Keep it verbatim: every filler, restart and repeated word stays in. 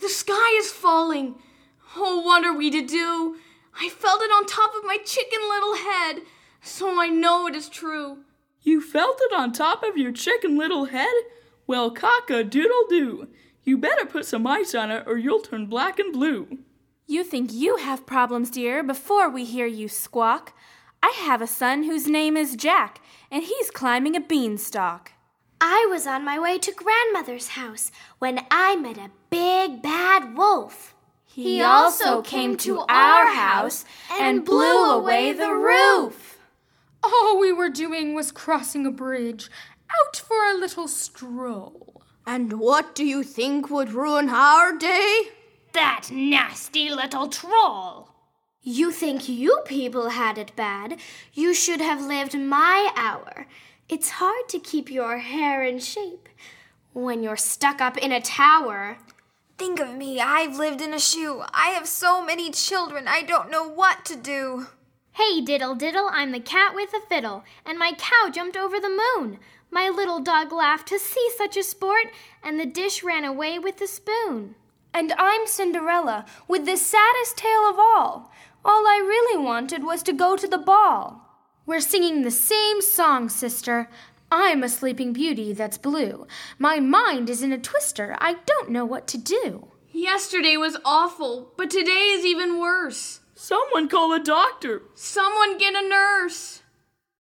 The sky is falling. Oh, what are we to do? I felt it on top of my chicken little head, so I know it is true. You felt it on top of your chicken little head? Well, cock-a-doodle-doo. You better put some ice on it or you'll turn black and blue. You think you have problems, dear, before we hear you squawk. I have a son whose name is Jack, and he's climbing a beanstalk. I was on my way to grandmother's house when I met a big bad wolf. He, he also came to our house and blew away the roof. All we were doing was crossing a bridge, out for a little stroll. And what do you think would ruin our day? That nasty little troll. You think you people had it bad? You should have lived my hour. It's hard to keep your hair in shape when you're stuck up in a tower. Think of me, I've lived in a shoe. I have so many children, I don't know what to do. Hey, diddle diddle, I'm the cat with a fiddle, and my cow jumped over the moon. My little dog laughed to see such a sport, and the dish ran away with the spoon. And I'm Cinderella, with the saddest tale of all. All I really wanted was to go to the ball. We're singing the same song, sister. I'm a sleeping beauty that's blue. My mind is in a twister. I don't know what to do. Yesterday was awful, but today is even worse. Someone call a doctor. Someone get a nurse.